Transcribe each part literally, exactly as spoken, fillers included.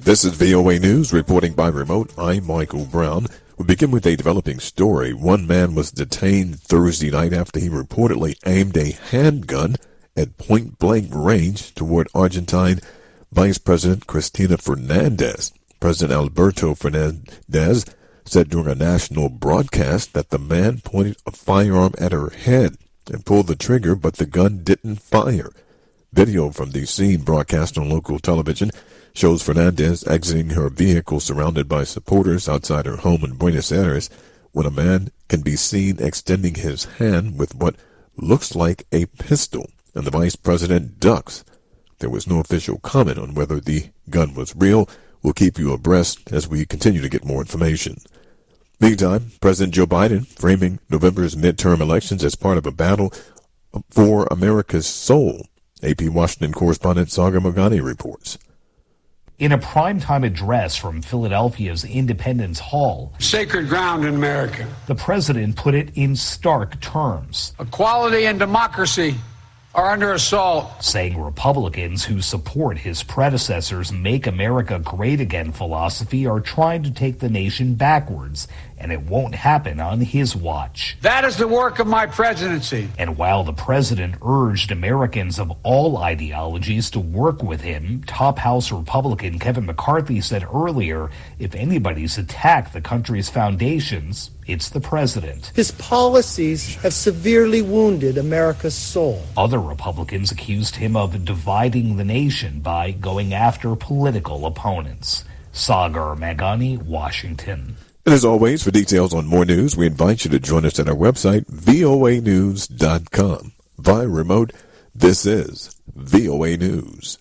This is V O A News, reporting by remote. I'm Michael Brown. We begin with a developing story. One man was detained Thursday night after he reportedly aimed a handgun at point-blank range toward Argentine Vice President Cristina Fernandez. President Alberto Fernandez said during a national broadcast that the man pointed a firearm at her head and pulled the trigger, but the gun didn't fire. Video from the scene broadcast on local television shows Fernandez exiting her vehicle surrounded by supporters outside her home in Buenos Aires when a man can be seen extending his hand with what looks like a pistol, and the vice president ducks. There was no official comment on whether the gun was real. We'll keep you abreast as we continue to get more information. Meantime, President Joe Biden framing November's midterm elections as part of a battle for America's soul. A P Washington correspondent Sagar Meghani reports. In a primetime address from Philadelphia's Independence Hall, sacred ground in America, the president put it in stark terms. Equality and democracy are under assault, saying Republicans who support his predecessor's Make America Great Again philosophy are trying to take the nation backwards, and it won't happen on his watch. That is the work of my presidency. And while the president urged Americans of all ideologies to work with him, top House Republican Kevin McCarthy said earlier, if anybody's attacked the country's foundations, it's the president. His policies have severely wounded America's soul. Other Republicans accused him of dividing the nation by going after political opponents. Sagar Meghani, Washington. And as always, for details on more news, we invite you to join us at our website, V O A news dot com. Via remote, this is V O A News.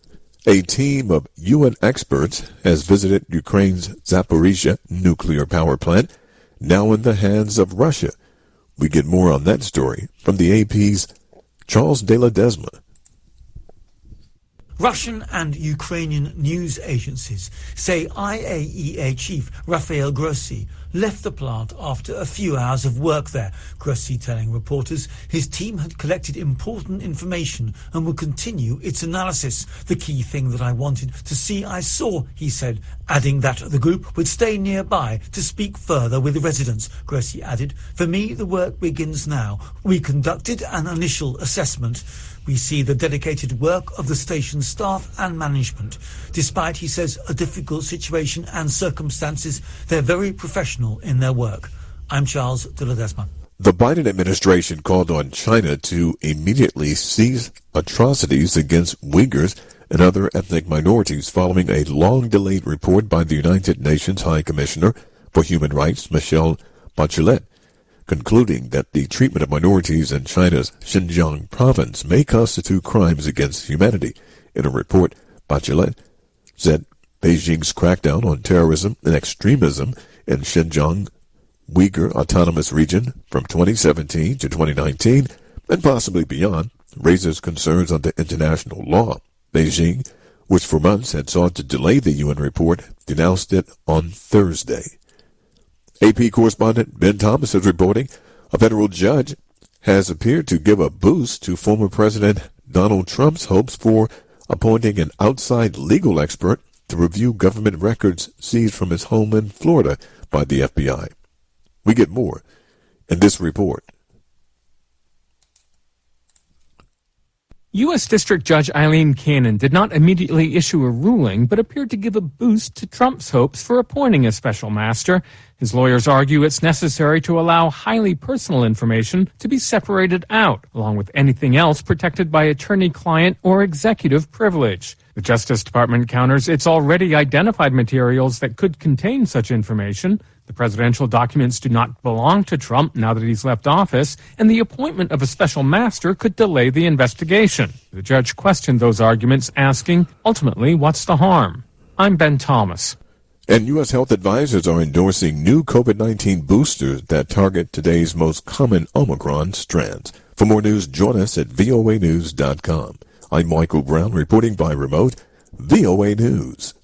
A team of U N experts has visited Ukraine's Zaporizhzhia nuclear power plant, now in the hands of Russia. We get more on that story from the A P's Charles de Ledesma. Russian and Ukrainian news agencies say I A E A chief Rafael Grossi left the plant after a few hours of work there. Grossi telling reporters his team had collected important information and would continue its analysis. The key thing that I wanted to see, I saw, he said, adding that the group would stay nearby to speak further with residents. Grossi added, for me, the work begins now. We conducted an initial assessment. We see the dedicated work of the station staff and management. Despite, he says, a difficult situation and circumstances, they're very professional in their work. I'm Charles de Ledesma. The Biden administration called on China to immediately cease atrocities against Uyghurs and other ethnic minorities following a long-delayed report by the United Nations High Commissioner for Human Rights, Michelle Bachelet, concluding that the treatment of minorities in China's Xinjiang province may constitute crimes against humanity. In a report, Bachelet said Beijing's crackdown on terrorism and extremism in Xinjiang Uyghur Autonomous Region from twenty seventeen to twenty nineteen, and possibly beyond, raises concerns under international law. Beijing, which for months had sought to delay the U N report, denounced it on Thursday. A P correspondent Ben Thomas is reporting a federal judge has appeared to give a boost to former President Donald Trump's hopes for appointing an outside legal expert to review government records seized from his home in Florida by the F B I. We get more in this report. U S. District Judge Eileen Cannon did not immediately issue a ruling, but appeared to give a boost to Trump's hopes for appointing a special master. His lawyers argue it's necessary to allow highly personal information to be separated out, along with anything else protected by attorney-client or executive privilege. The Justice Department counters it's already identified materials that could contain such information. The presidential documents do not belong to Trump now that he's left office, and the appointment of a special master could delay the investigation. The judge questioned those arguments, asking, ultimately, what's the harm? I'm Ben Thomas. And U S health advisors are endorsing new COVID nineteen boosters that target today's most common Omicron strands. For more news, join us at V O A news dot com. I'm Michael Brown, reporting by remote, V O A News.